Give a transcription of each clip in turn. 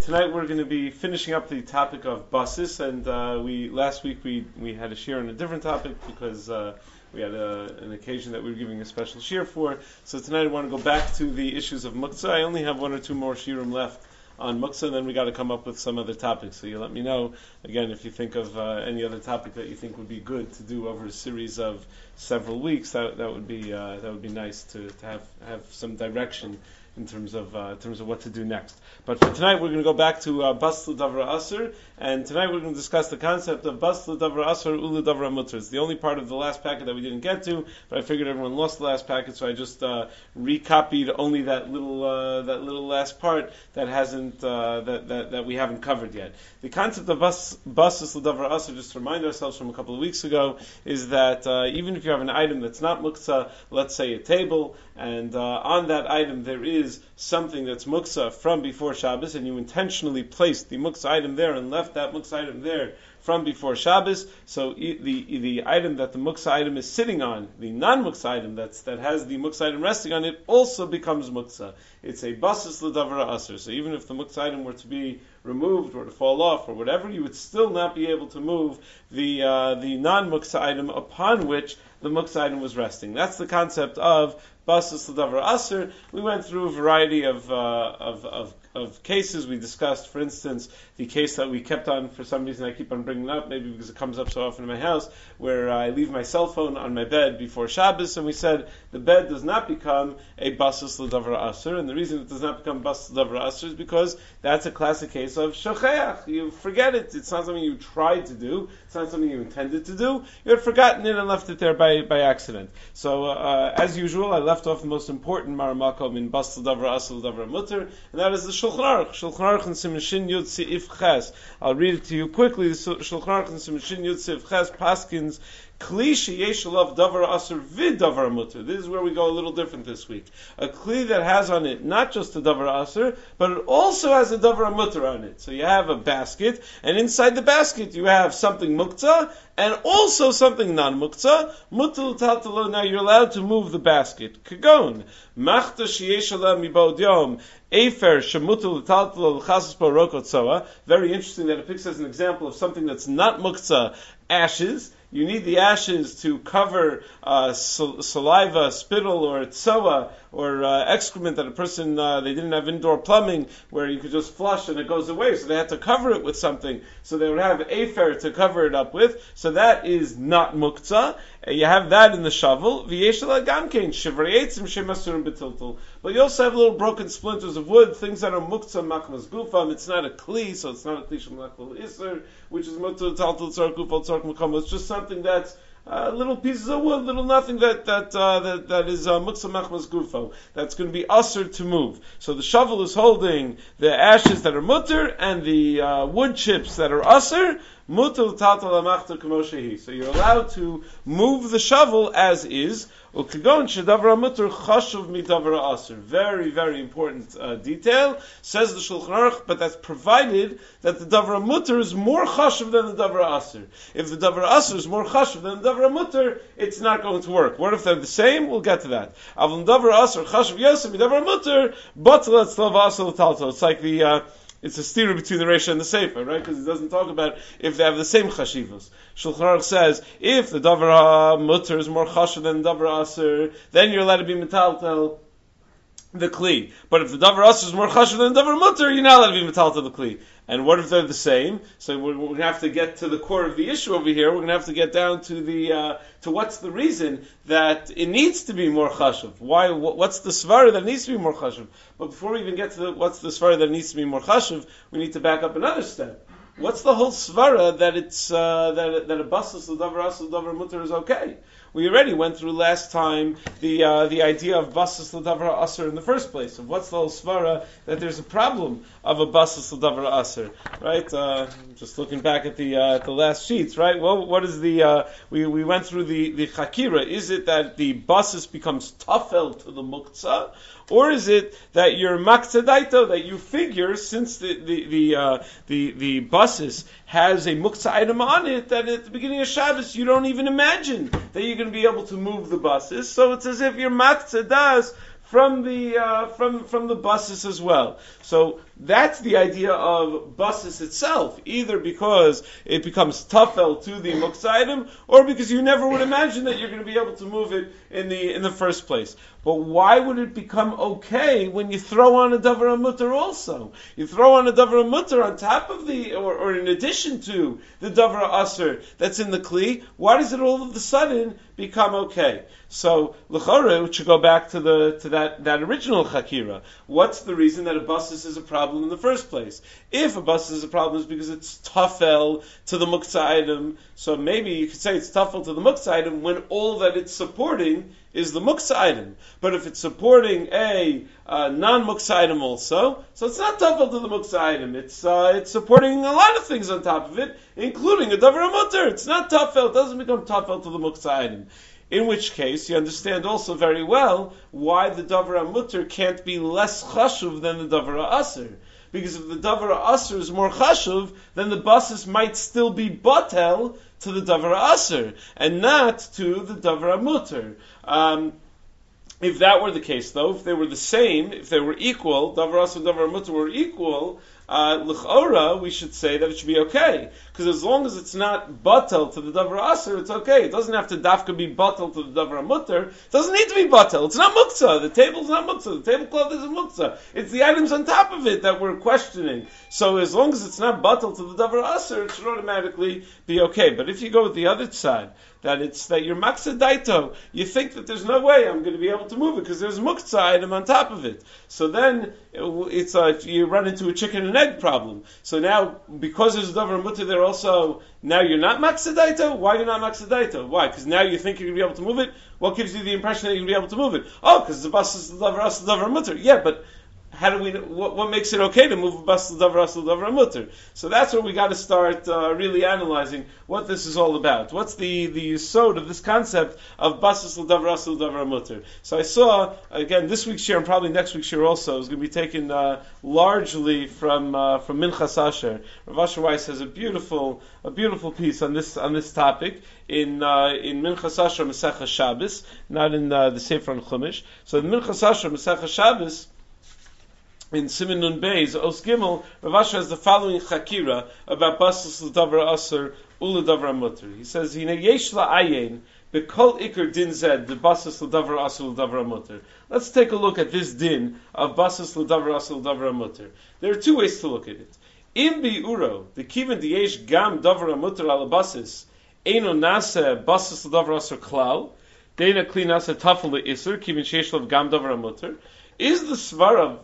Tonight we're going to be finishing up the topic of buses, and last week we had a shir on a different topic because we had an occasion that we were giving a special shir for. So tonight I want to go back to the issues of muktzah. I only have one or two more shirim left on muktzah, and then we got to come up with some other topics. So you let me know again if you think of any other topic that you think would be good to do over a series of several weeks. That would be nice to have some direction in terms of what to do next. But for tonight, we're going to go back to Bas L'Davra Aser, and tonight we're going to discuss the concept of Bas L'Davra Aser Ulu Davra Mutter. It's the only part of the last packet that we didn't get to, but I figured everyone lost the last packet, so I just recopied only that little last part that hasn't that we haven't covered yet. The concept of Bas L'Davra Aser, just to remind ourselves from a couple of weeks ago, is that even if you have an item that's not muktzah, let's say a table, and on that item there is something that's muktzah from before Shabbos, and you intentionally placed the muktzah item there and left that muktzah item there from before Shabbos, so the item that the muktzah item is sitting on, the non-muktzah item that has the muktzah item resting on it, also becomes muktzah. It's a basis l'davra aser. So even if the muktzah item were to be removed or to fall off or whatever, you would still not be able to move the non-muktzah item upon which the muktzah item was resting. That's the concept of basis l'davra aser. We went through a variety of cases. We discussed, for instance, the case that we kept on, for some reason I keep on bringing it up, maybe because it comes up so often in my house, where I leave my cell phone on my bed before Shabbos, and we said the bed does not become a basis l'davra aser, and the reason it does not become basis l'davra aser is because that's a classic case of shocheach. You forget it. It's not something you tried to do. It's not something you intended to do. You had forgotten it and left it there by accident. So, as usual, I left off the most important maramakom in basis l'davra aser l'davra mutter, and that is the Shulchan Aruch. Shulchan Aruch in Siman Shin Yud Seif Ches. I'll read it to you quickly. The Shulchan Aruch in Siman Shin Yud Seif Ches paskins Kli sheyesh alav davar aser vid davar mutter. This is where we go a little different this week. A kli that has on it not just a davar aser, but it also has a davar mutter on it. So you have a basket, and inside the basket you have something muktzah and also something non-muktzah. Mutter l'taltalo. Now you're allowed to move the basket. Kagon machta sheyesh alav mibod yom. Efer shemutul l'taltalo l'chasas po rokot soa. Very interesting that it picks as an example of something that's not muktzah, ashes. You need the ashes to cover saliva, spittle, or tsoa, or excrement that a person, they didn't have indoor plumbing where you could just flush and it goes away, so they had to cover it with something. So they would have afer to cover it up with, so that is not muktzah. You have that in the shovel. But you also have little broken splinters of wood, things that are muktzah machmas gufam. It's not a kli, so it's not a kli shemachal iser, which is muktzah taltal tzark gufal tzark mukam. It's just something that's little pieces of wood, little nothing that is muktzah machmas gufo. That's going to be usher to move. So the shovel is holding the ashes that are mutter and the wood chips that are usher. Mutul tatal amachta k'moshehi. So you're allowed to move the shovel as is. Ukigon shedavra mutter chashuv midavra aser. Very, very important detail. Says the Shulchan Aruch, but that's provided that the davra mutter is more chashuv than the davra aser. If the davra aser is more chashuv than the davra mutter, it's not going to work. What if they're the same? We'll get to that. Avon davra aser chashuv yosem midavra mutter, batal etzlav aser l'talto. It's like it's a steer between the Reisha and the Sefer, right? Because it doesn't talk about if they have the same chashivos. Shulchan Aruch says, if the davar mutter is more chashiv than the davar aser, then you're allowed to be metaltel the kli. But if the davar aser is more chashiv than the davar mutter, you're not allowed to be metaltel the kli. And what if they're the same? So we're going to have to get to the core of the issue over here. We're going to have to get down to to what's the reason that it needs to be more chashuv. Why? What's the svara that needs to be more chashuv? But before we even get to what's the svara that needs to be more chashuv, we need to back up another step. What's the whole svara that it's that a basis l'davar aser l'davar mutter is okay? We already went through last time the idea of basis l'davar aser in the first place. Of what's the whole svara that there's a problem of a basis l'davar aser, right? Just looking back at the last sheets, right? Well, what is the we went through the chakira? Is it that the basis becomes tafel to the muktzah? Or is it that you're maktzadaito, that you figure, since the basis has a muktzah item on it, that at the beginning of Shabbos you don't even imagine that you're going to be able to move the basis. So it's as if you're maktzadas from the basis as well. So That's the idea of basis itself, either because it becomes tafel to the muksaidim, or because you never would imagine that you're going to be able to move it in the first place. But why would it become okay when you throw on a davar mutter also? You throw on a davar mutter on top of or in addition to the davar aser that's in the kli. Why does it all of a sudden become okay? So l'chora, we should go back to that original chakira. What's the reason that a basis is a problem in the first place? If a basis is a problem, it's because it's tafel to the muktzah item. So maybe you could say it's tafel to the muktzah item when all that it's supporting is the muktzah item. But if it's supporting a non-muktzah item also, so it's not tafel to the muktzah item. It's supporting a lot of things on top of it, including a davar mutter. It's not tafel. It doesn't become tafel to the muktzah item. In which case, you understand also very well why the davar mutter can't be less chashuv than the davar aser. Because if the davar aser is more chashuv, then the basis might still be batel to the davar aser, and not to the davar mutter. If that were the case, though, if they were the same, if they were equal, davar aser and davar mutter were equal, l'chora, we should say that it should be okay. Because as long as it's not batel to the davar aser, it's okay. It doesn't have to dafka be batel to the davar mutter. It doesn't need to be batel. It's not muktzah. The table's not muktzah. The tablecloth isn't muktzah. It's the items on top of it that we're questioning. So as long as it's not batel to the davar aser, it should automatically be okay. But if you go with the other side, that you're maksadaito, you think that there's no way I'm going to be able to move it because there's muktzah item on top of it. So then it's you run into a chicken and egg problem. So now, because there's a davar mutter there also, now you're not maksadaito? Why are you not maksadaito? Why? Because now you think you're going to be able to move it? What gives you the impression that you're going to be able to move it? Oh, because the bus is the davar mutter. Yeah, but how do we? What makes it okay to move a bas l'davar asel l'davar mutter? So that's where we got to start really analyzing what this is all about. What's the yesod of this concept of bas l'davar asel l'davar mutter? So I saw again this week's share and probably next week's share also is going to be taken largely from Minchas Asher. Rav Asher Weiss has a beautiful piece on this topic in Minchas Asher Masechah Shabbos, not in the Sefer on Chumash. So in Minchas Asher Masechah Shabbos, in Siman Nun Beis, Os Gimel, Rav Asher has the following chakira about basis l'davar aser u'ledavar mutter. He says, "Hine yesh la'ayin bekol ikar din zed the basis l'davar aser l'davar mutter." Let's take a look at this din of basis l'davar aser l'davar mutter. There are two ways to look at it. Im bi'uro the kiven diyesh gam davar mutter al basis eino nase basis l'davar aser klal deina kli nase tafel le'iser kiven sheish lav gam davar mutter. Is the svarav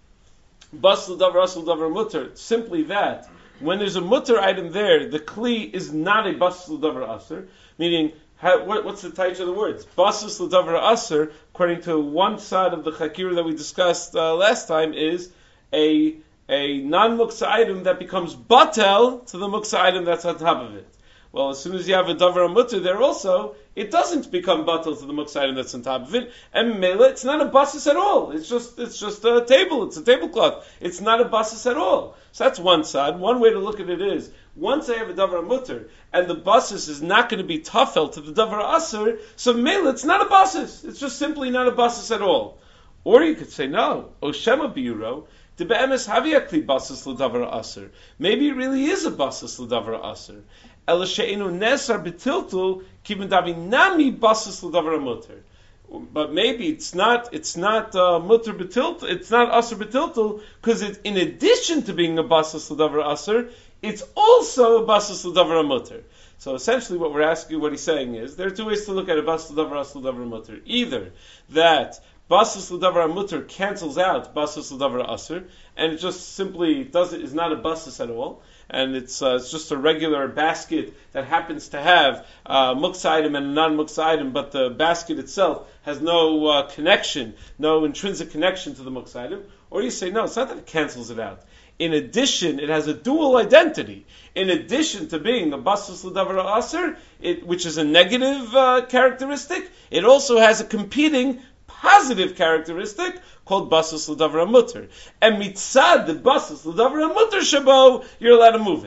bas l'davar asel l'davar mutter simply that when there's a mutter item there, the kli is not a bas l'davar aser, meaning what's the title of the words? Bas l'davar aser, according to one side of the chakira that we discussed last time, is a non-muksa item that becomes batel to the muksa item that's on top of it. Well, as soon as you have a davar mutter there also, it doesn't become batel to the muksa item that's on top of it. And mela, it's not a basis at all. It's just a table. It's a tablecloth. It's not a basis at all. So that's one side. One way to look at it is, once I have a davar mutter, and the basis is not going to be tafel to the davar aser, so mela, it's not a basis. It's just simply not a basis at all. Or you could say, no, Oshema biuro, de be'emes haviakli basis l'davar aser. Maybe it really is a basis l'davar aser. Ela she'enu nesar betiltul kiven davi nami basis l'davar mutter. But maybe it's not mutter betiltul, it's not aser betiltul, because it's in addition to being a basis l'davar aser, it's also a basis l'davar mutter. So essentially what he's saying is, there are two ways to look at a basis l'davar aser l'davar mutter. Either that basis l'davar mutter cancels out basis l'davar aser, and it just simply is not a basis at all, and it's just a regular basket that happens to have muksa item and a non-muksa item, but the basket itself has no connection, no intrinsic connection to the muksa item. Or you say, no, it's not that it cancels it out. In addition, it has a dual identity. In addition to being a basis l'davar aser, which is a negative characteristic, it also has a competing positive characteristic called basis l'davar mutter. And mitzad the basis l'davar mutter shabo, you're allowed to move it.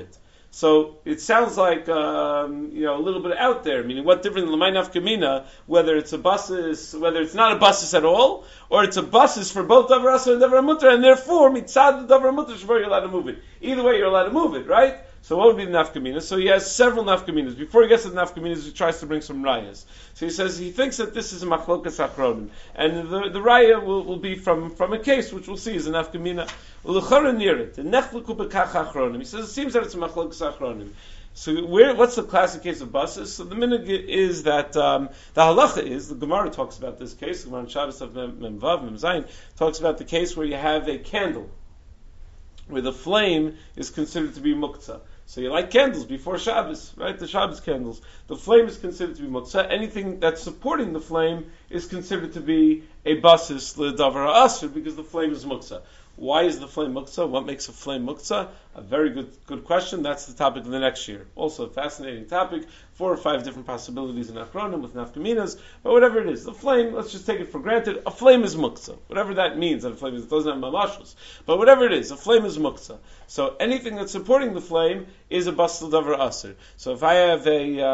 So it sounds like a little bit out there. Meaning, what difference in l'may nafkamina, whether it's a basis, whether it's not a basis at all, or it's a basis for both davar asur and davar mutter, and therefore mitzad the davar mutter you're allowed to move it. Either way, you're allowed to move it, right? So what would be the nafkamina? So he has several nafkaminas. Before he gets to the nafkaminas, he tries to bring some rayas. So he says he thinks that this is a machlokas achronim, and the raya will be from a case which we'll see is a nafkamina. L'chara near it, the nechluku bekach achronim. He says it seems that it's a machlokas achronim. So what's the classic case of basis? So the minhag is that the halacha is, the Gemara talks about this case. The Gemara in Shabbos of Mem Vav Mem Zayin talks about the case where you have a candle where the flame is considered to be muktzah. So you light candles before Shabbos, right? The Shabbos candles. The flame is considered to be muktzah. Anything that's supporting the flame is considered to be a basis l'davar asur because the flame is muktzah. Why is the flame muktzah? What makes a flame muktzah? A very good question. That's the topic of the next year. Also a fascinating topic. 4 or 5 different possibilities in Achronim with nafkaminas. But whatever it is, the flame, let's just take it for granted, a flame is muktzah. Whatever that means, that a flame is, it doesn't have mamashos. But whatever it is, a flame is muktzah. So anything that's supporting the flame is a basel davar asur. So if I have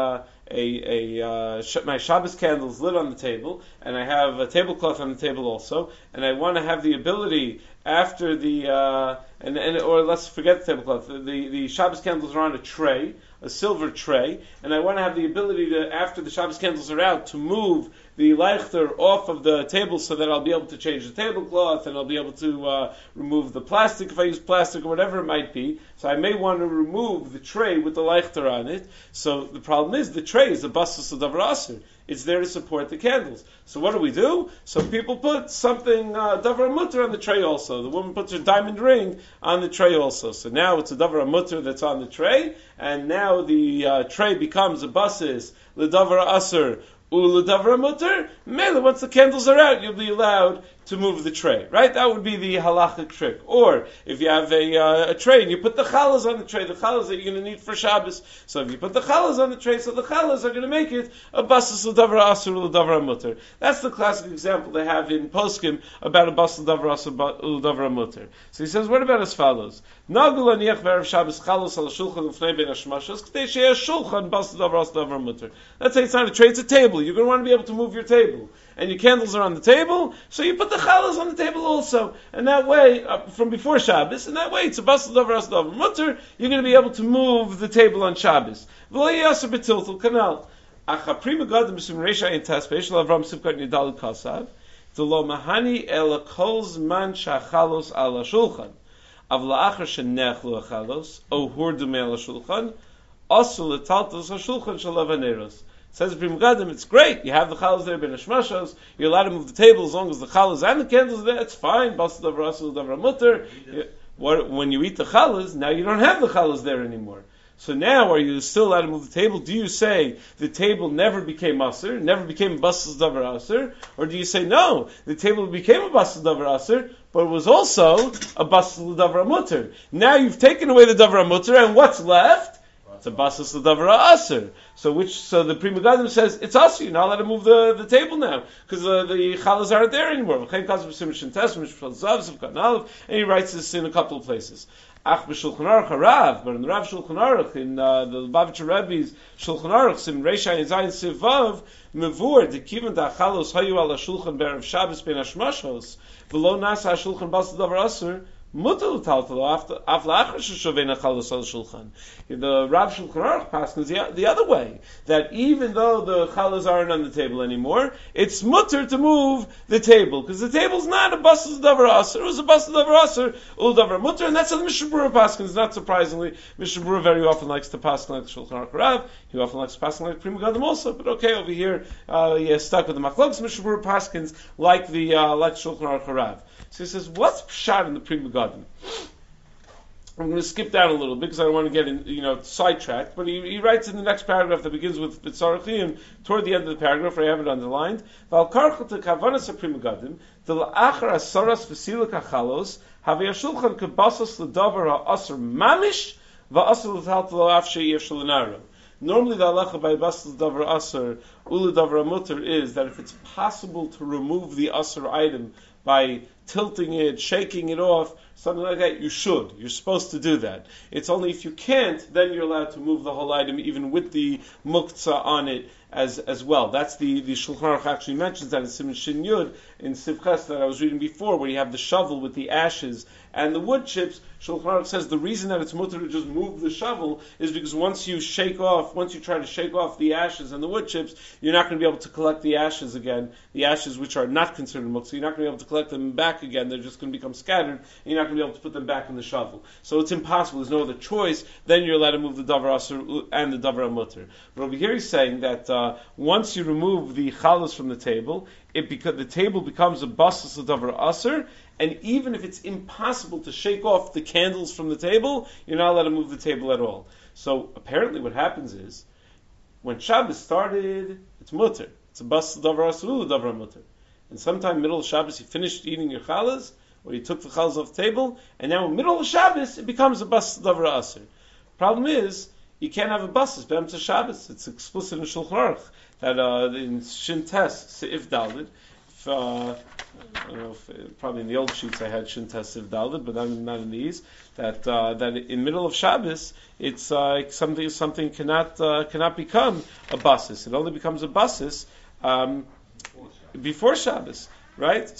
my Shabbos candles lit on the table, and I have a tablecloth on the table also, and I want to have the ability after or let's forget the tablecloth. The Shabbos candles are on a tray, a silver tray, and I want to have the ability to, after the Shabbos candles are out, to move the leichter off of the table so that I'll be able to change the tablecloth and I'll be able to remove the plastic if I use plastic or whatever it might be. So I may want to remove the tray with the leichter on it. So the problem is the tray is a basis of davar asur. It's there to support the candles. So what do? So people put something davar mutter on the tray also. The woman puts her diamond ring on the tray also. So now it's a davar mutter that's on the tray, and now the tray becomes a basis l'davar asur. U'l'davar mutter, mele, once the candles are out, you'll be allowed to move the tray, right? That would be the halachic trick. Or, if you have a tray and you put the challahs on the tray, the challahs that you're going to need for Shabbos. So if you put the challahs on the tray, so the challahs are going to make it a basis l'davar asur l'davar mutter. That's the classic example they have in Poskim about a basis l'davar asur l'davar mutter. So he says, what about as follows? Nagu laniach v'erev Shabbos chalos al shulchan l'fnei ben hashmashos k'tei she'eh shulchan basis l'davar asur l'davar mutter. Let's say it's not a tray, it's a table. You're going to want to be able to move your table. And your candles are on the table, so you put the challahs on the table also. And that way, from before Shabbos, and that way it's a basel davar asur davar mutter, you're going to be able to move the table on Shabbos. V'lo yasser b'tiltul kanal. Acha prima gadim b'sim reisha in taspe, shel Avram Sivkat Nidal Kasav, t'lo mahani el kol zman shachalos ala shulchan. Av la'achar shenechlu achalos, o hurdu me ala shulchan, asul letaltos ha-shulchan shel avaneros. Says the Pri Megadim, it's great. You have the challahs there, ben hashmashos. You're allowed to move the table as long as the challahs and the candles are there. It's fine. Basel davar asur davar mutter. When you eat the challahs, now you don't have the challahs there anymore. So now, are you still allowed to move the table? Do you say the table never became asur, never became basel davar asur, or do you say no, the table became a basel davar asur, but it was also a basel davar mutter? Now you've taken away the davar mutter, and what's left? It's a basis l'davar asur. So the Pri Megadim says it's asur. You're not allowed to move the table now because the challahs aren't there anymore. And he writes this in a couple of places. Ach b'Shulchan Aruch Harav, but in the Rav Shulchan Aruch, in the Lubavitcher Rebbe's Shulchan Aruch, in Reisha Zayin Sivav, mevur the kivan da chalos hayu ala Shulchan be'erev Shabbos ben hashmashos v'lo nasa Shulchan basel davar asur. The Rav Shulchan Aruch passes the other way, that even though the challahs aren't on the table anymore, it's mutter to move the table, because the table's not a basel davar asur, it was a basel davar asur, ul davar mutter, and that's how the Mishnah Berurah passes. Not surprisingly, Mishnah Berurah very often likes to pass like the Shulchan Aruch Rav, he often likes to pass like Pri Megadim also, but okay, over here, you're stuck with the Machlokes. Mishnah Berurah passes like the Shulchan Aruch Rav. So he says, what's pshat in the Pri Megadim? I'm going to skip down a little bit because I don't want to get sidetracked. But he writes in the next paragraph that begins with B'tzarachim, toward the end of the paragraph, where I have it underlined. Val karchot kavanas Pri Megadim, the la'achar asaras v'silak achalos, havei hashulchan kebasos l'davar ha'asur mamish va'asur l'taltalo af she'yev shalinaro. Normally, the halacha by basel davar asur ula davar mutter is that if it's possible to remove the asur item by tilting it, shaking it off, something like that, you should. You're supposed to do that. It's only if you can't, then you're allowed to move the whole item, even with the muktzah on it as well. That's the Shulchan Aruch actually mentions that in Siman Shin Yud, in Sivches that I was reading before, where you have the shovel with the ashes and the wood chips. Shulchan Aruch says the reason that it's mutter to just move the shovel is because once you try to shake off the ashes and the wood chips, you're not going to be able to collect the ashes again, the ashes which are not considered muktzah. You're not going to be able to collect them back again. They're just going to become scattered, and you're not going to be able to put them back in the shovel. So it's impossible. There's no other choice. Then you're allowed to move the davar asur and the davar mutter. But over here he's saying that once you remove the chalas from the table, the table becomes a basas davar asur, and even if it's impossible to shake off the candles from the table, you're not allowed to move the table at all. So apparently what happens is, when Shabbos started, it's mutter. It's a basas davar asur, davar mutter. And sometime middle of Shabbos you finished eating your chalas, or you took the chalas off the table, and now in middle of Shabbos it becomes a basas davar asur. Problem is, you can't have a basas b'emtza Shabbos. It's explicit in Shulchan Aruch that in Shin Tes Seif Daled, I don't know if, probably in the old sheets I had Shin Tes Seif Daled, but not in these. That in middle of Shabbos, it's something cannot become a basas. It only becomes a basas before Shabbos. Right?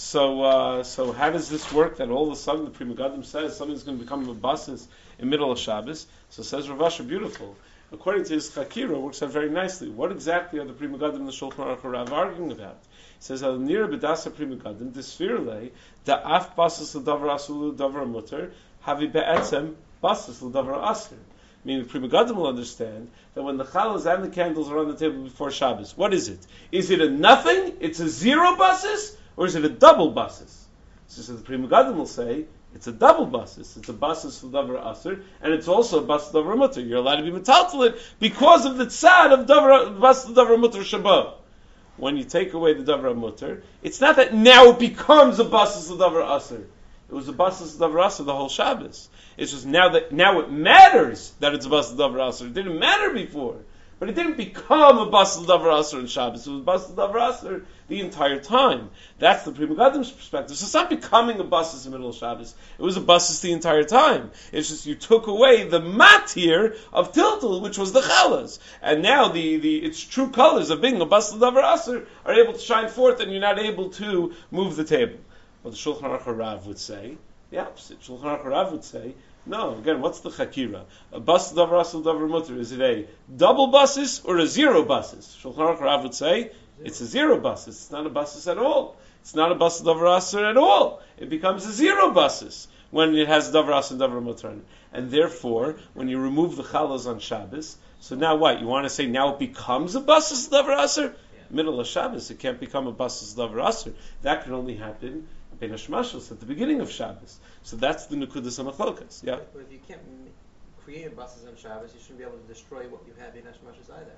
So how does this work that all of a sudden the Pri Megadim says something's going to become a basas in middle of Shabbos? So says Rav Asher, beautiful. According to his Chakira, it works out very nicely. What exactly are the Pri Megadim and the Shulchan Aruch Rav arguing about? He says, Al Nira B'dasa Pri Megadim, Disfirle, Da'af basas l'davar asur l'davar mutter, Havi be'etzem basas l'davar asur. Meaning the Pri Megadim will understand that when the chalas and the candles are on the table before Shabbos, what is it? Is it a nothing? It's a zero basas? Or is it a double basas? So the Pri Megadim will say, it's a double basas. It's a basas l'davar asur, and it's also a basas l'davar mutter. You're allowed to be metaltal because of the tzad of basas l'davar mutter shabbat. When you take away the davar mutter, it's not that now it becomes a basas l'davar asur. It was a basas l'davar asur the whole Shabbos. It's just now it matters that it's a basas l'davar asur. It didn't matter before. But it didn't become a basas l'davar asur in Shabbos. It was basas l'davar asur the entire time. That's the Pri Megadim's perspective. So it's not becoming a basas in the middle of Shabbos. It was a basas the entire time. It's just you took away the matir of tiltul, which was the chalas. And now its true colors of being a basas l'davar asur are able to shine forth, and you're not able to move the table. Well, the Shulchan Aruch Rav would say the opposite. Shulchan Aruch Rav would say, no, again, what's the chakira? A basas davar asur davar mutter, is it a double basas or a zero basas? Shulchan Aruch Rav would say it's a zero basas. It's not a basas at all. It's not a basas davar asur at all. It becomes a zero basas when it has davar asur and davar mutter. And therefore, when you remove the chalas on Shabbos, so now what? You want to say now it becomes a basas davar asur? Yeah. Middle of Shabbos, it can't become a basas davar asur. That can only happen Ben Hashmashos at the beginning of Shabbos. So that's the Nukudas HaMachlokas. Yeah? But if you can't create a basas on Shabbos, you shouldn't be able to destroy what you have in Hashmashos either.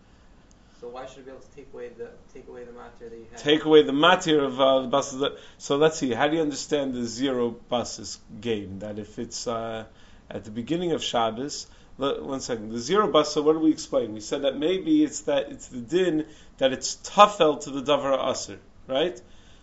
So why should you be able to take away the matir that you have? Take away the matir of the basas. So let's see. How do you understand the zero basas game? That if it's at the beginning of Shabbos, 1 second. The zero basas. What did we explain? We said that maybe it's the din that it's tafel to the davar asur, right?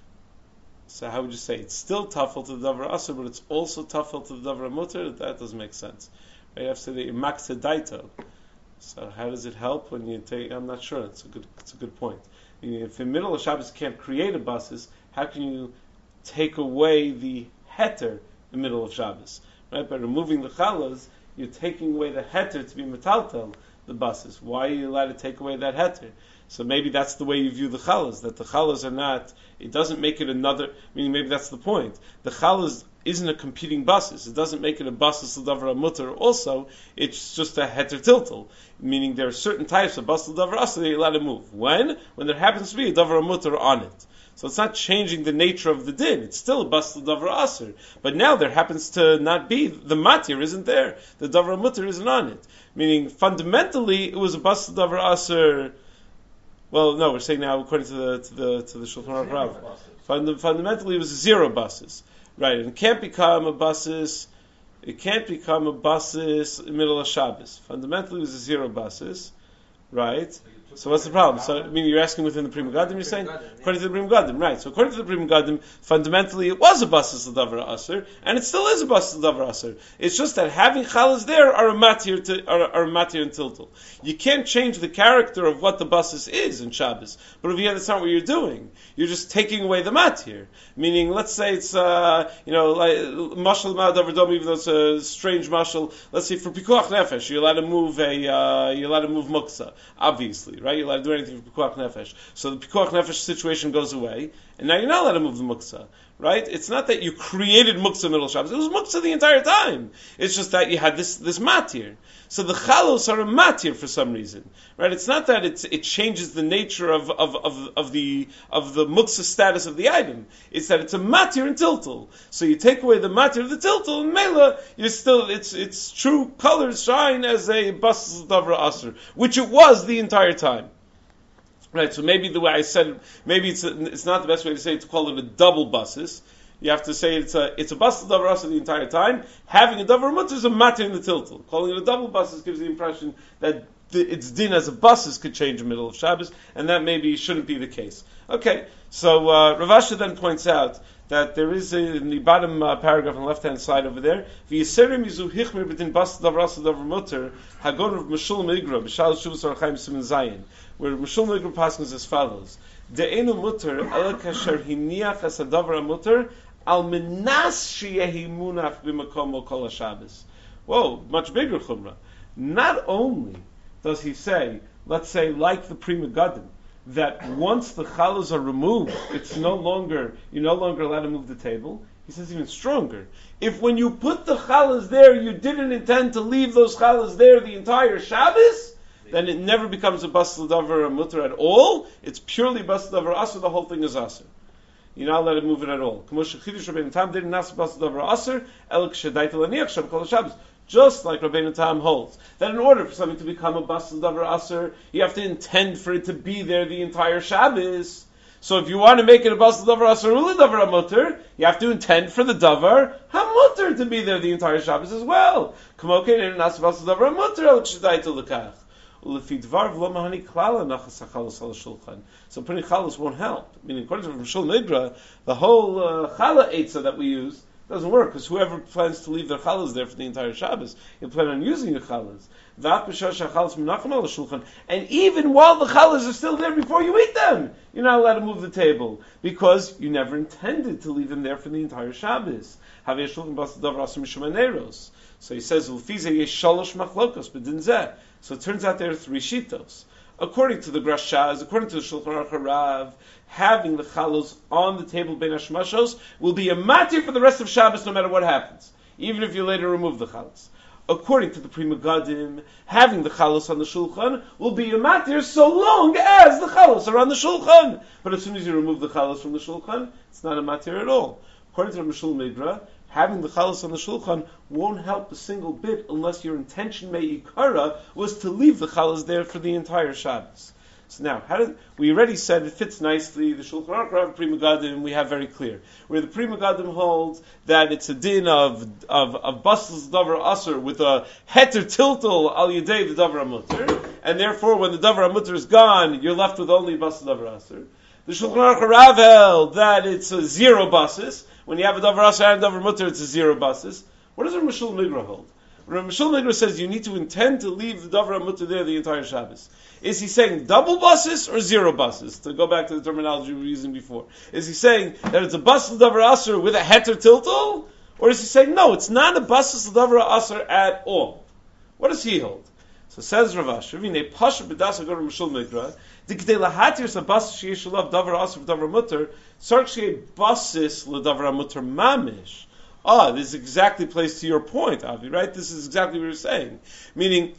So how would you say it's still tafel to the davar asur, but it's also tafel to the davar mutter? That doesn't make sense. Right? You have to say the imakta daito. So how does it help when you take? I'm not sure. It's a good point. If in the middle of Shabbos you can't create a basas, how can you take away the heter in the middle of Shabbos? Right? By removing the chalas, you're taking away the heter to be metaltel the basas. Why are you allowed to take away that heter? So maybe that's the way you view the chalas, that the chalas are not, it doesn't make it another, meaning maybe that's the point. The chalas isn't a competing basas. It doesn't make it a basas l'davar mutter also, it's just a heter tiltal. Meaning there are certain types of basas l'davar asur that you're allowed to move. When? When there happens to be a davar mutter on it. So it's not changing the nature of the din. It's still a basas l'davar asur. But now there happens to not be, the matir isn't there. The davar mutter isn't on it. Meaning fundamentally it was a basas l'davar asur. Well, no, we're saying now according to the Shulchan Aruch Rav. Fundamentally, it was a zero basas, right? And it can't become a basas. It can't become a basas in the middle of Shabbos. Fundamentally, it was a zero basas, right? So what's the problem? So, I mean, you're asking within the Pri Megadim, you're saying? According to the Pri Megadim, right. So according to the Pri Megadim, fundamentally it was a basis l'davar aser, and it still is a basis l'davar aser. It's just that having chalas there are a matir and tiltul. You can't change the character of what the basis is in Shabbos. But if that's not what you're doing, you're just taking away the matir. Meaning, let's say it's, like, mashal ma'adavar dom, even though it's a strange mashal, let's say for pikuach nefesh, you're allowed to move muksa, obviously. Right? You're allowed to do anything for Pikuach Nefesh. So the Pikuach Nefesh situation goes away, and now you're not allowed to move the Muksa. Right? It's not that you created Muksa middle Shabbos. It was Muksa the entire time. It's just that you had this matir. So the Chalos are a matir for some reason. Right? It's not that it changes the nature of the Muksa status of the item. It's that it's a matir and tiltul. So you take away the matir of the tiltul, and Mela, you're still, its true colors shine as a Bas Davra Asr, which it was the entire time. Right, so maybe the way I said it, maybe it's not the best way to say it, to call it a double basis. You have to say it's a basis davar asr the entire time. Having a davar mutter is a matter in the tiltul. Calling it a double basis gives the impression that its din as a basis could change in the middle of Shabbos, and that maybe shouldn't be the case. Okay, so Rav Asher then points out that there is in the bottom paragraph on the left-hand side over there, v'yiserim yizu hichmir b'din basis davar asr davar mutter hagon of Meshul Migra b'shal shuvas archaim siman zayin, where Meshul Migra passes as follows: De'enu mutter el kasher hiniach as hadavar mutter al menas sheyehi munach b'makom kol haShabbos. Whoa, much bigger chumrah. Not only does he say, let's say, like the Pri Megadim, that once the chalas are removed, you're no longer allowed to move the table. He says even stronger. If when you put the chalas there, you didn't intend to leave those chalas there the entire Shabbos, then it never becomes a basel davar mutter at all. It's purely basel davar aser. The whole thing is aser. You're not allowed to move it at all. Just like Rabbeinu Tam holds that in order for something to become a basel davar aser, you have to intend for it to be there the entire Shabbos. So if you want to make it a basel davar aser ula davar mutter, you have to intend for the davar hamutter to be there the entire Shabbos as well. So putting chalas won't help. Meaning, according to Meshul Migra, the whole chala eitzah that we use doesn't work, because whoever plans to leave their chalas there for the entire Shabbos, you plan on using your chalas. And even while the chalas are still there before you eat them, you're not allowed to move the table, because you never intended to leave them there for the entire Shabbos. So he says, so it turns out there are three shitos. According to the Grashaz, according to the Shulchan Aruch Harav, having the chalos on the table bein hashmashos will be a matir for the rest of Shabbos no matter what happens, even if you later remove the chalos. According to the Pri Megadim, having the chalos on the shulchan will be a matir so long as the chalos are on the shulchan. But as soon as you remove the chalos from the shulchan, it's not a matir at all. According to the Meshul Migra, having the chalas on the shulchan won't help a single bit unless your intention me'ikara was to leave the chalas there for the entire Shabbos. So now, we already said it fits nicely. The Shulchan Aruch Rav Pri Megadim we have very clear. Where the Pri Megadim holds that it's a din of basel davar aser with a heter tiltul al yedei the davar mutter, and therefore when the davar mutter is gone, you're left with only basel davar aser. The Shulchan Aruch Rav held that it's a zero basis. When you have a davar aser and a davar mutter, it's a zero basis. What does Meshul Migra hold? Meshul Migra says you need to intend to leave the davar mutter there the entire Shabbos. Is he saying double basis or zero basis? To go back to the terminology we were using before. Is he saying that it's a basel davar aser with a heter tiltul? Or is he saying, no, it's not a basel davar aser at all? What does he hold? So says Rav Asher, V'nei pasha b'dasa go to Meshul Migra, Dikdei lahatir sa basis sheyesh ulav davar aser v'davar mutter, sark sheyeh basis l'davar mutter mamish. This is exactly placed to your point, Avi, right? This is exactly what you're saying. Meaning,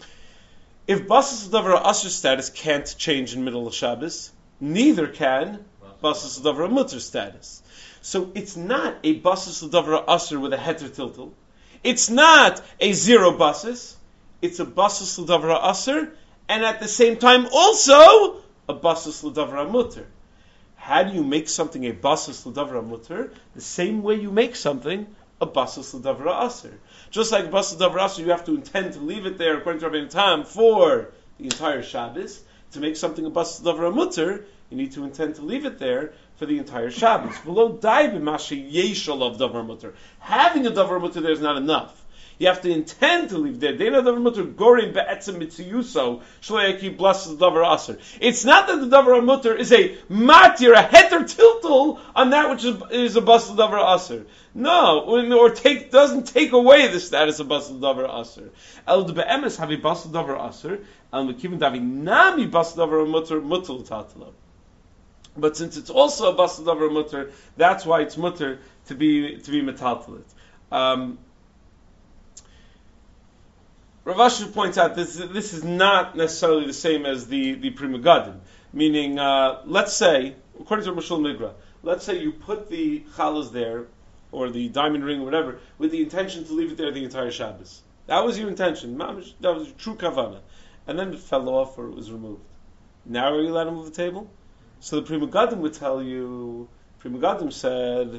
if basis davar aser status can't change in middle of Shabbos, neither can basis davar mutter status. So it's not a basis davar aser with a heter tiltul. It's not a zero basis. It's a basis davar aser, and at the same time also a basis davar mutter. How do you make something a basis davar mutter? The same way you make something a basis davar aser. Just like basis davar aser, you have to intend to leave it there according to Rabbeinu Tam for the entire Shabbos. to make something a bas davar mutter, you need to intend to leave it there for the entire Shabbos. Below daibim mashi yeshal of davar mutter. Having a davar mutter there is not enough. You have to intend to leave there. Dena davar mutter gorim be'etzem mitziyuso shloyaki blesses the davar aser. It's not that the davar mutter is a matir, a heter tiltul on that which is a bas davar aser. No, or doesn't take away the status of bas davar aser. El de be'emes havi bas davar aser, el mekivin davi nami bas davar mutter mutul tatlo. But since it's also a bas davar mutter, that's why it's mutter to be metaltalit. Rav Asher points out this is not necessarily the same as the Pri Megadim. Meaning, let's say, according to Mashul Migra, let's say you put the chalas there, or the diamond ring or whatever, with the intention to leave it there the entire Shabbos. That was your intention. That was your true kavanah. And then it fell off or it was removed. Now are you allowed to move the table? So the Pri Megadim would tell you, Pri Megadim said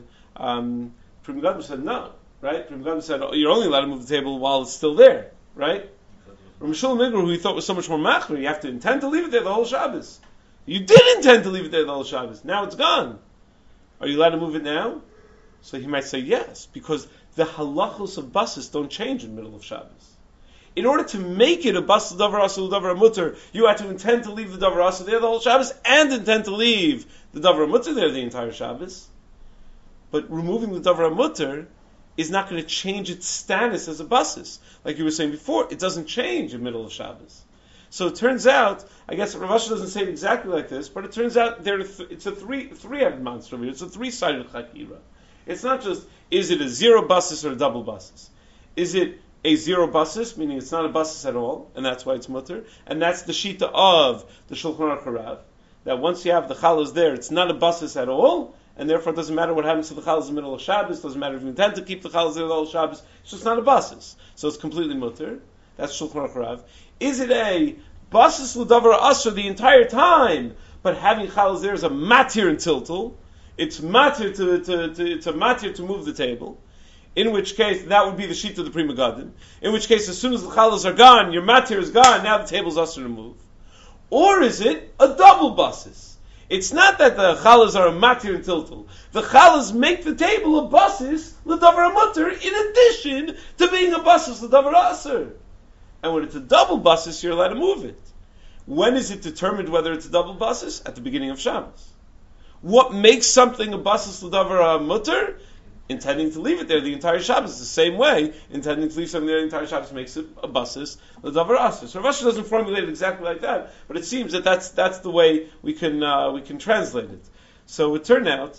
no, right? Pri Megadim said, you're only allowed to move the table while it's still there. Right? Ramashul Migra, who he thought was so much more machmir, you have to intend to leave it there the whole Shabbos. You did intend to leave it there the whole Shabbos. Now it's gone. Are you allowed to move it now? So he might say yes, because the halachos of basis don't change in the middle of Shabbos. In order to make it a bas davar asur davar mutter, you have to intend to leave the davar asur there the whole Shabbos and intend to leave the davar mutter there the entire Shabbos. But removing the davar mutter is not going to change its status as a basis. Like you were saying before, it doesn't change in the middle of Shabbos. So it turns out, I guess Rav Asher doesn't say it exactly like this, but it turns out it's a three-headed monster over here. It's a three-sided chakira. It's not just, is it a zero basis or a double basis? Is it a zero basis, meaning it's not a basis at all, and that's why it's mutter, and that's the shita of the Shulchan Aruch Harav, that once you have the chalas there, it's not a basis at all, and therefore it doesn't matter what happens to the chalas in the middle of Shabbos, doesn't matter if you intend to keep the chalas there the whole Shabbos, it's just not a basis. So it's completely mutter. That's Shulchan Aruch Harav. Is it a basis l'davar asur the entire time, but having chalas there is a matir and tiltul? It's matir it's a matir to move the table. In which case, that would be the sheet of the Pri Megadim. In which case, as soon as the chalas are gone, your matir is gone, now the table's asur to move. Or is it a double basis? It's not that the chalas are a matir and tiltul. The chalas make the table a basis l'davar mutter in addition to being a basis l'davar asur. And when it's a double basis, you're allowed to move it. When is it determined whether it's a double basis? At the beginning of Shabbos. What makes something a basis l'davar mutter? Intending to leave it there the entire Shabbos. The same way, intending to leave something there the entire Shabbos makes it a basis l'davar asur. So Rav Asher doesn't formulate it exactly like that, but it seems that that's the way we can translate it. So it turned out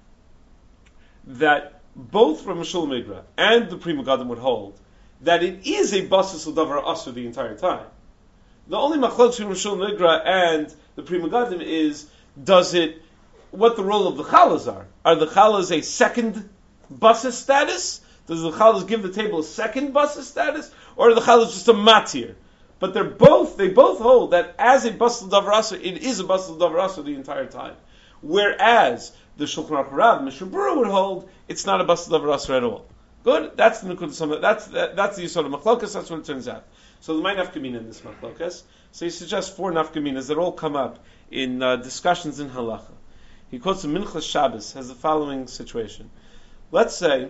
that both Rav Mashul Migra and the Pri Megadim would hold that it is a basis l'davar asur the entire time. The only machlok between Rav Mashul Migra and the Pri Megadim is what the role of the chalas are. Are the chalas a second basis status? Does the chalas give the table a second basis status, or are the chalas just a matir? But they both hold that as a basis l'davar asur, it is a basis l'davar asur the entire time. Whereas the Shulchan Aruch Harav, Mishnah Berurah would hold it's not a basis l'davar asur at all. Good. That's the Nukud. That's the Yisod of Machlokas. That's what it turns out. So the my nafkamina in this Machlokas. So he suggests 4 nafkaminas that all come up in discussions in halacha. He quotes the Minchas Shabbos has the following situation. Let's say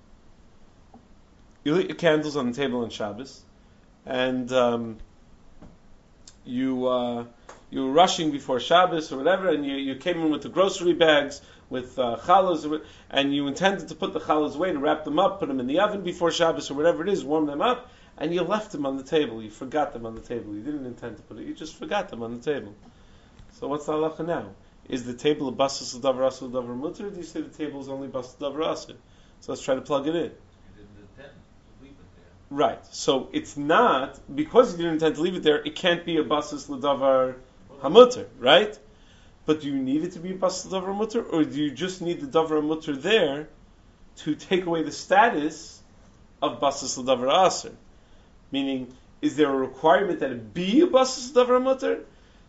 you lit your candles on the table on Shabbos, and you were rushing before Shabbos or whatever, and you came in with the grocery bags with challahs, and you intended to put the challahs away, to wrap them up, put them in the oven before Shabbos or whatever it is, warm them up, and you left them on the table. You forgot them on the table. You didn't intend to put it. You just forgot them on the table. So what's the halacha now? Is the table a basis l'davar asur l'davar mutter, or do you say the table is only basis l'davar asur? So let's try to plug it in. You didn't intend to leave it there. Right. So it's not, because you didn't intend to leave it there, it can't be a basis l'davar hamutter, right? But do you need it to be a basis l'davar mutter, or do you just need the davar mutter there to take away the status of basis l'davar asur? Meaning, is there a requirement that it be a basis l'davar mutter?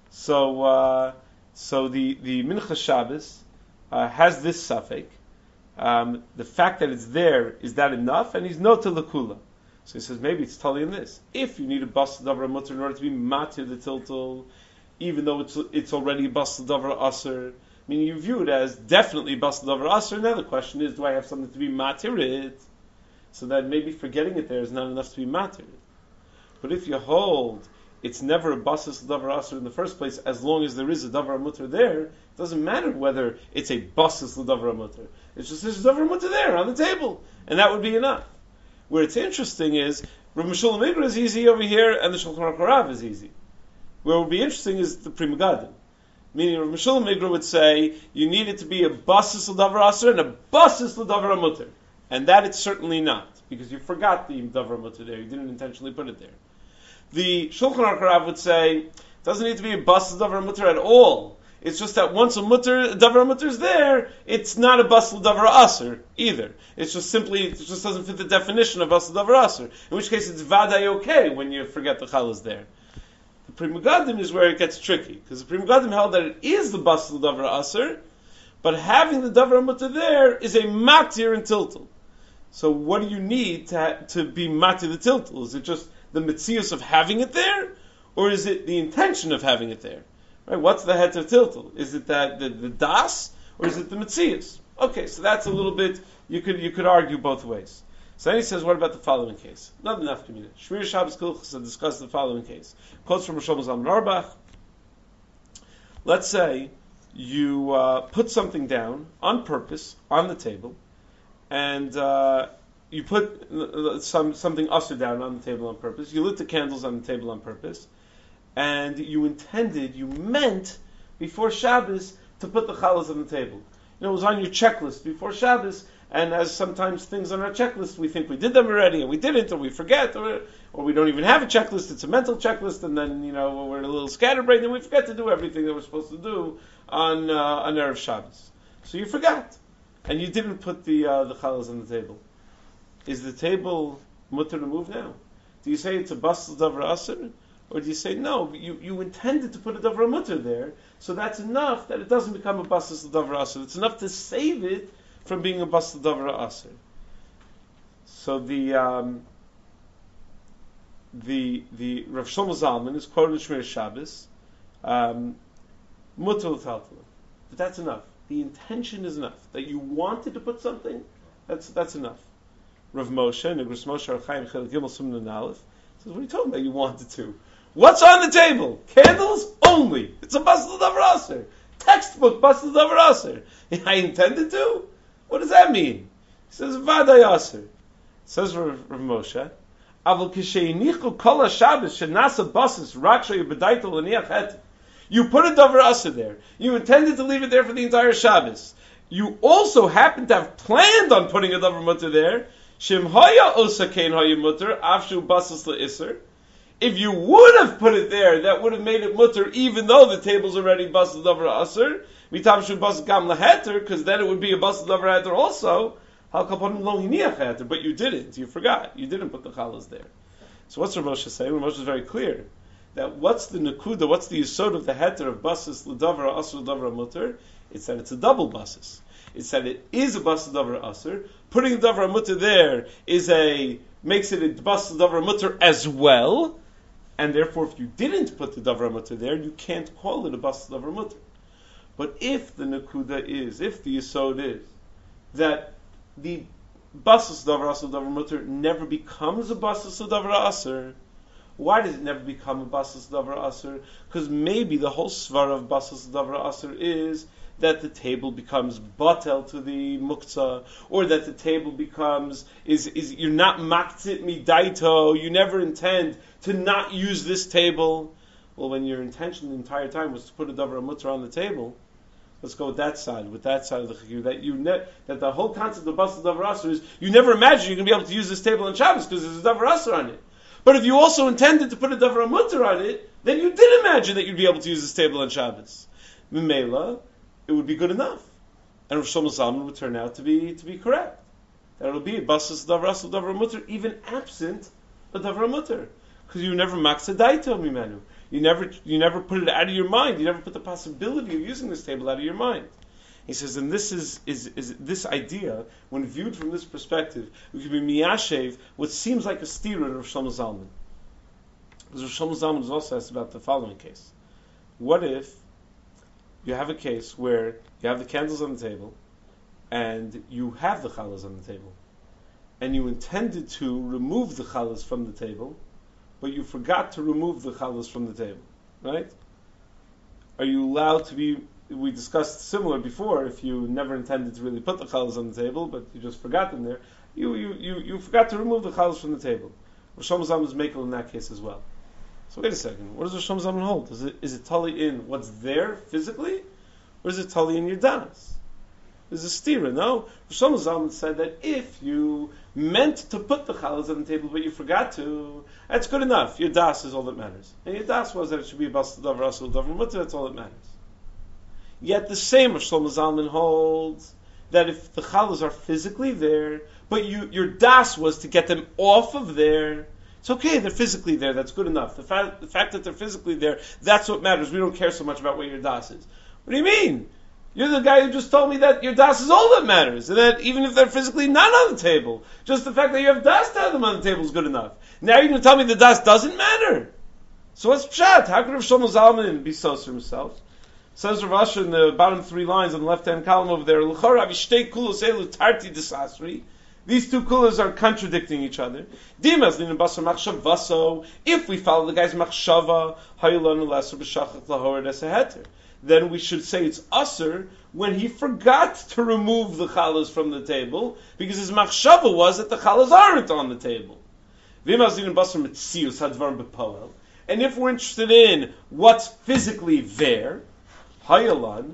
So the Minchas Shabbos has this suffix. The fact that it's there, is that enough? And he's nota l'kula. So he says maybe it's totally in this. If you need a basis l'davar mutter in order to be matir the tiltul, even though it's already basel davar aser. Meaning you view it as definitely basel davar aser. Now the question is, do I have something to be matirid? So that maybe forgetting it there is not enough to be matirid. But if you hold it's never a basel davar aser in the first place, as long as there is a davar mutter there, it doesn't matter whether it's a basel davar mutter. It's just there's a davar mutter there on the table, and that would be enough. Where it's interesting is Rav Meshulam Igra is easy over here, and the Shulchan Aruch Harav is easy. Where would be interesting is the Pri Megadim. Meaning Rav Meshulam Igra would say you need it to be a basel davar aser and a basel davar mutter, and that it's certainly not, because you forgot the davar mutter there. You didn't intentionally put it there. The Shulchan Aruch Harav would say it doesn't need to be a basel davar mutter at all. It's just that once a davar mutter is there, it's not a basel davar aser either. It's just simply, it just doesn't fit the definition of basel davar aser. In which case, it's vaday okay when you forget the chal is there. The Pri Megadim is where it gets tricky, because the Pri Megadim held that it is the basel davar aser, but having the davar mutter there is a matir and tiltul. So what do you need to be matir the tiltul? Is it just the mitzius of having it there, or is it the intention of having it there? Right? What's the heter tiltul? Is it that the das, or is it the mitzius? Okay, so that's a little bit. You could argue both ways. So then he says, what about the following case? Not enough community. Shmir Shabbos Kilchus discuss the following case. Quotes from Rosh Zalman Auerbach. Let's say you put something down on purpose on the table, and you put something usher down on the table on purpose. You lit the candles on the table on purpose, and you meant before Shabbos to put the challahs on the table. It was on your checklist before Shabbos, and as sometimes things on our checklist, we think we did them already, and we didn't, or we forget, or we don't even have a checklist. It's a mental checklist, and then we're a little scatterbrained, and we forget to do everything that we're supposed to do on Erev Shabbos. So you forgot, and you didn't put the challahs on the table. Is the table mutter to move now? Do you say it's a basel davar aser, or do you say no? You intended to put a davar mutter there, so that's enough that it doesn't become a basel davar aser. It's enough to save it from being a basel davar aser. So the Rav Shlomo Zalman is quoted in Shmir Shabbos, mutter l'taltal, but that's enough. The intention is enough. That you wanted to put something, that's enough. Rav Moshe, Negros Moshe Archaim Chel Gimel Sumnan Aleph, says, what are you talking about? You wanted to. What's on the table? Candles only. It's a basel davar aser. Textbook basel davar aser. I intended to? What does that mean? He says, vaday aser. Says Rav Moshe, Aval kisheinichu kol haShabbos shenasa basis raksha yibedaitel l'niach het. You put a davar aser there. You intended to leave it there for the entire Shabbos. You also happen to have planned on putting a davar mutter there. Shem haya osa kein haya mutter afshu basis le'iser. If you would have put it there, that would have made it mutter, even though the table's already basel davar aser. Mitam shu basel gam laheter, because then it would be a basel davar heter also. Hal kaponim lo hiniach heter, but you didn't. You forgot. You didn't put the challahs there. So what's Rav Moshe saying? Rav Moshe is very clear that what's the nekuda, what's the yesod of the heter of basis l'davar aser l'davar mutter? It's that it's a double basis. It's that it is a basel davar aser. Putting the davar mutter there makes it a basel davar mutter as well, and therefore, if you didn't put the davar mutter there, you can't call it a basel davar mutter. But if the nekuda is, if the yesod is that the basel davar aser davar mutter never becomes a basel davar aser, why does it never become a basel davar aser? Because maybe the whole svara of basel davar aser is that the table becomes batel to the muktzah, or that the table becomes is you're not maktzit midaito, you never intend to not use this table. Well, when your intention the entire time was to put a davar mutter on the table, let's go with that side of the chiyuv, that the whole concept of basel davar aser is you never imagine you're going to be able to use this table on Shabbos because there's a davar aser on it. But if you also intended to put a davar mutter on it, then you did imagine that you'd be able to use this table on Shabbos. Mimela, it would be good enough, and Rav Shlomo Zalman would turn out to be correct. That it will be a basel davar aser davar mutter, even absent a davar mutter, because you never maksa daito mimenu. You never put it out of your mind. You never put the possibility of using this table out of your mind. He says, and this is this idea, when viewed from this perspective, we could be miyashev what seems like a stira of Rav Shlomo Zalman. Because Rav Shlomo Zalman is also asked about the following case. what if you have a case where you have the candles on the table, and you have the challahs on the table, and you intended to remove the challahs from the table, but you forgot to remove the challahs from the table, right? Are you allowed to be? We discussed similar before. If you never intended to really put the challahs on the table, but you just forgot them there, you forgot to remove the challahs from the table. Rosh Hashanah is makel in that case as well. So wait a second. What does Rosh Hashanah hold? Is it tali in what's there physically, or is it tali in your das? There's a stira, no? Rosh Hashanah said that if you meant to put the challahs on the table but you forgot to, that's good enough. Your das is all that matters. And your das was that it should be a bas davar asur davar mutter. That's all that matters. Yet the same Rosh Hashanah holds that if the challahs are physically there, but your das was to get them off of there, it's okay, they're physically there, that's good enough. The fact that they're physically there, that's what matters. We don't care so much about what your das is. What do you mean? You're the guy who just told me that your das is all that matters, and that even if they're physically not on the table, just the fact that you have das to have them on the table is good enough. Now you're going to tell me the das doesn't matter? So what's pshat? How could Rav Shlomo Zalman be so for himself? Says Rav Asher in the bottom 3 lines on the left-hand column over there, these two kulas are contradicting each other. If we follow the guy's machshava, then we should say it's usher when he forgot to remove the challahs from the table, because his machshava was that the challahs aren't on the table. And if we're interested in what's physically there, then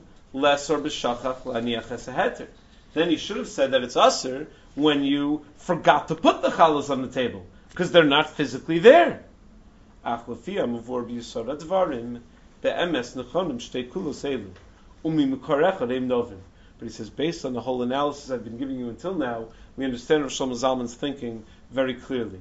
he should have said that it's usher when you forgot to put the challahs on the table, because they're not physically there. But he says, based on the whole analysis I've been giving you until now, we understand Rosh Shlomo Zalman's thinking very clearly.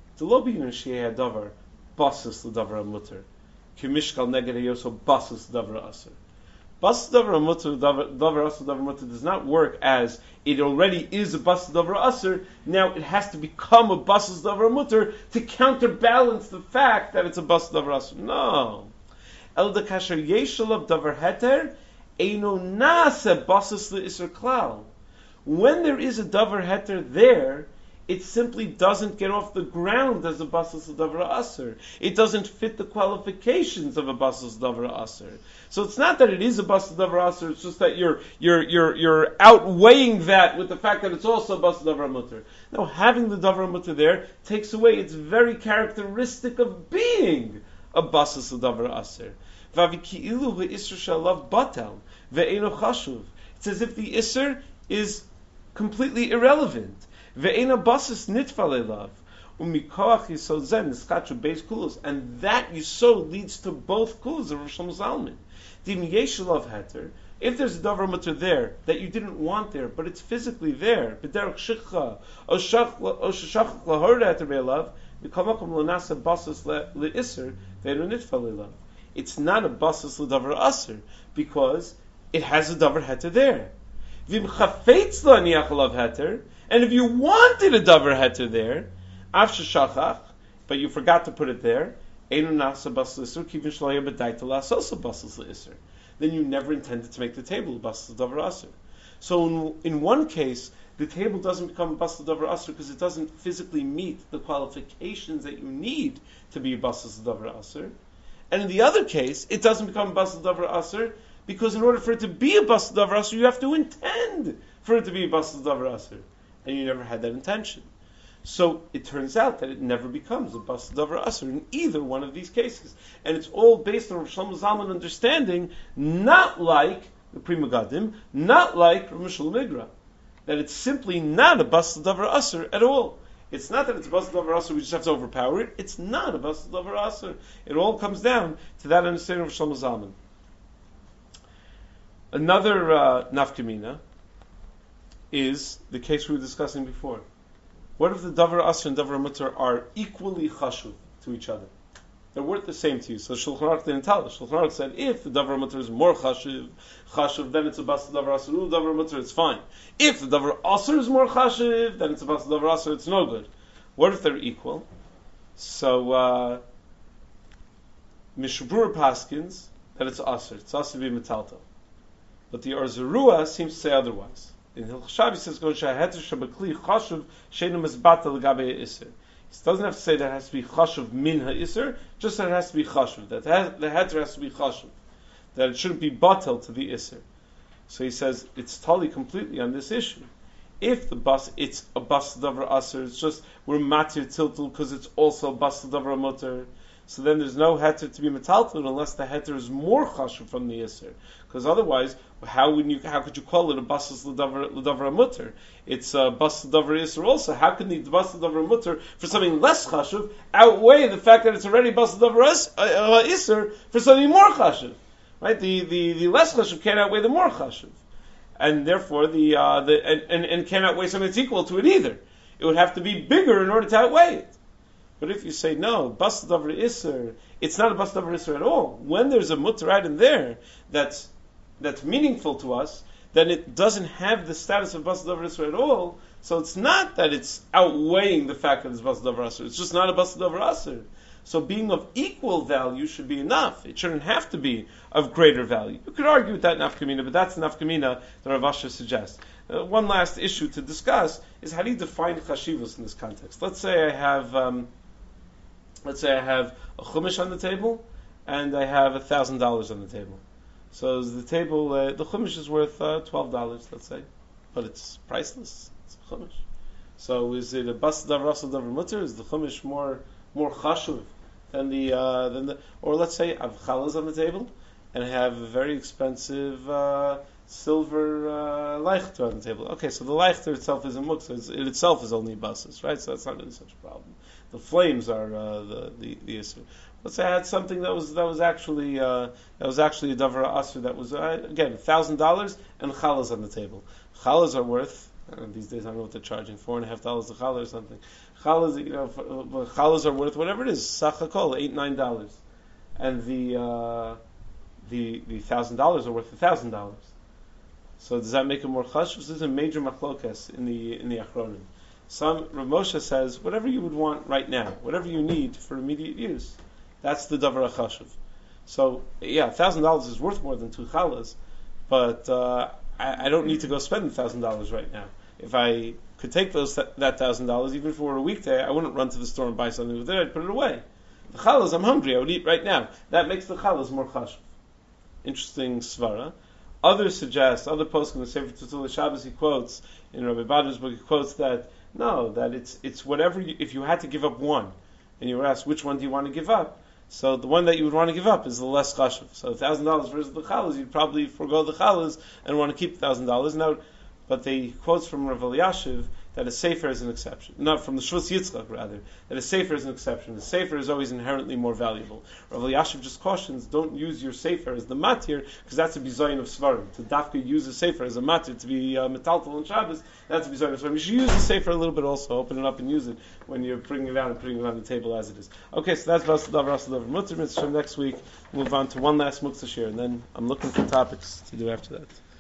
Bas davar mutter, davar asur, davar mutter does not work as it already is a bas davar asur. Now it has to become a bas davar mutter to counterbalance the fact that it's a bas davar asur. No. El de kasher yeshalav davar heter eino nase basis leisur klal. When there is a davar heter there, it simply doesn't get off the ground as a basis davar asur. It doesn't fit the qualifications of a basis davar asur. So it's not that it is a basis davar asur. It's just that you're outweighing that with the fact that it's also a basis davar mutter. Now, having the davar mutter there takes away its very characteristic of being a basis davar asur. Vaviki'ilu ve'isur shalav batal ve'eno chashuv. It's as if the isur is completely irrelevant. Ve'ena basis nitfal elav umikoach yisod zen niskachu beis kulos, and that yisod leads to both kulos of Rosh Shlomo Zalman. Dim yeshulav heter, if there's a davar mutter there that you didn't want there, but it's physically there, b'derech shikha o shachach lahor heter be'elav v'kamakom l'nasa basis le'iser ve'enu nitfal elav. It's not a basis l'davar aser because it has a davar heter there. V'im chafetz la'niach alav heter. And if you wanted a davar heter there, after shachach, but you forgot to put it there, then you never intended to make the table a basel davar aser. So in one case, the table doesn't become a basel davar aser because it doesn't physically meet the qualifications that you need to be a basel davar aser. And in the other case, it doesn't become a basel davar aser because in order for it to be a basel davar aser, you have to intend for it to be a basel davar aser. And you never had that intention. So it turns out that it never becomes a bas davar asur in either one of these cases. And it's all based on Rav Shlomo Zalman understanding, not like the Pri Megadim, not like Rav Mishul Migra, that it's simply not a bas davar asur at all. It's not that it's a bas davar asur, we just have to overpower it. It's not a bas davar asur. It all comes down to that understanding of Rav Shlomo Zalman. Another nafkamina is the case we were discussing before. What if the davar asr and davar mutter are equally chashuv to each other? They're worth the same to you. So Shulchan Aruch didn't tell us. Shulchan Aruch said if the davar mutter is more chashuv, then it's a bas davar asr. Davar mutter, it's fine. If the davar asr is more chashuv, then it's a bas davar asr. It's no good. What if they're equal? So Mishabur Paskins that it's asr. It's asr to be metaltal. But the Or Zarua seems to say otherwise. In Hilchos Shabbos he says, "Go shaheter shabakli chashuv sheinu misbatel legabe iser." He doesn't have to say that it has to be chashuv min ha'isr, just that it has to be chashuv. That the heter has to be chashuv. That it shouldn't be batel to the iser. So he says it's totally completely on this issue. If the bus, it's a bas davar aser, it's just we're matir tiltul because it's also bas davar mutter. So then there's no heter to be metaltal unless the heter is more chashuv from the iser. Because otherwise, how could you call it a bas l'davar mutter? It's a bas l'davar iser also. How can the bas l'davar mutter for something less chashuv outweigh the fact that it's already bas l'davar iser for something more chashuv? Right? The less chashuv can't outweigh the more chashuv. And therefore, and can't outweigh something that's equal to it either. It would have to be bigger in order to outweigh it. But if you say no, bas davar iser, it's not a bas davar iser at all. When there's a mutter item there that's meaningful to us, then it doesn't have the status of bas davar iser at all. So it's not that it's outweighing the fact that it's bas davar iser. It's just not a bas davar iser. So being of equal value should be enough. It shouldn't have to be of greater value. You could argue with that nafkamina, but that's the nafkamina that Rav Asher suggests. One last issue to discuss is how do you define chashivus in this context? Let's say I have a chumash on the table, and I have $1,000 on the table. So the table, the chumash is worth $12, let's say, but it's priceless. It's a chumash. So is it a bas davar asal davar mutter? Is the chumash more chashuv than the or let's say I have challahs on the table, and I have a very expensive silver leichter on the table. Okay, so the leichter itself is a muktzah. It itself is only buses, right? So that's not really such a problem. The flames are the issue. Let's say I had something that was actually a davar asr that was again $1,000 and challahs on the table. Challahs are worth these days I don't know what they're charging, $4.50 a challah or something. Challahs are worth whatever it is, sachakol $8-9, and the $1,000 are worth $1,000. So does that make it more chashuv? This is a major machlokas in the achronim. Some Rav Moshe says whatever you would want right now, whatever you need for immediate use, that's the davar chashuv. So yeah, $1,000 is worth more than 2 challahs, but I don't need to go spend $1,000 right now. If I could take that $1,000, even if it were a weekday, I wouldn't run to the store and buy something with it. I'd put it away. The challahs, I'm hungry. I would eat right now. That makes the challahs more chashuv. Interesting svara. Others suggest, other posts in the Sefer Tutul Shabbos he quotes in Rabbi Bader's book. He quotes that it's whatever. If you had to give up one, and you were asked which one do you want to give up, so the one that you would want to give up is the less chashuv. So $1,000 versus the challahs, you'd probably forego the challahs and want to keep $1,000. Now, but they quotes from Rav Elyashiv that a sefer is an exception. Not from the Shvus Yitzchak, rather, that a sefer is an exception. The sefer is always inherently more valuable. Rav Elyashiv just cautions, don't use your sefer as the matir, because that's a bizayin of svarim. To dafka use a sefer as a matir, to be metaltal on Shabbos, that's a bizayin of svarim. You should use the sefer a little bit also, open it up and use it when you're bringing it out and putting it on the table as it is. Okay, so that's Bas Davar Asal Davar Mutter. Next week, move on to one last muktzah share, and then I'm looking for topics to do after that.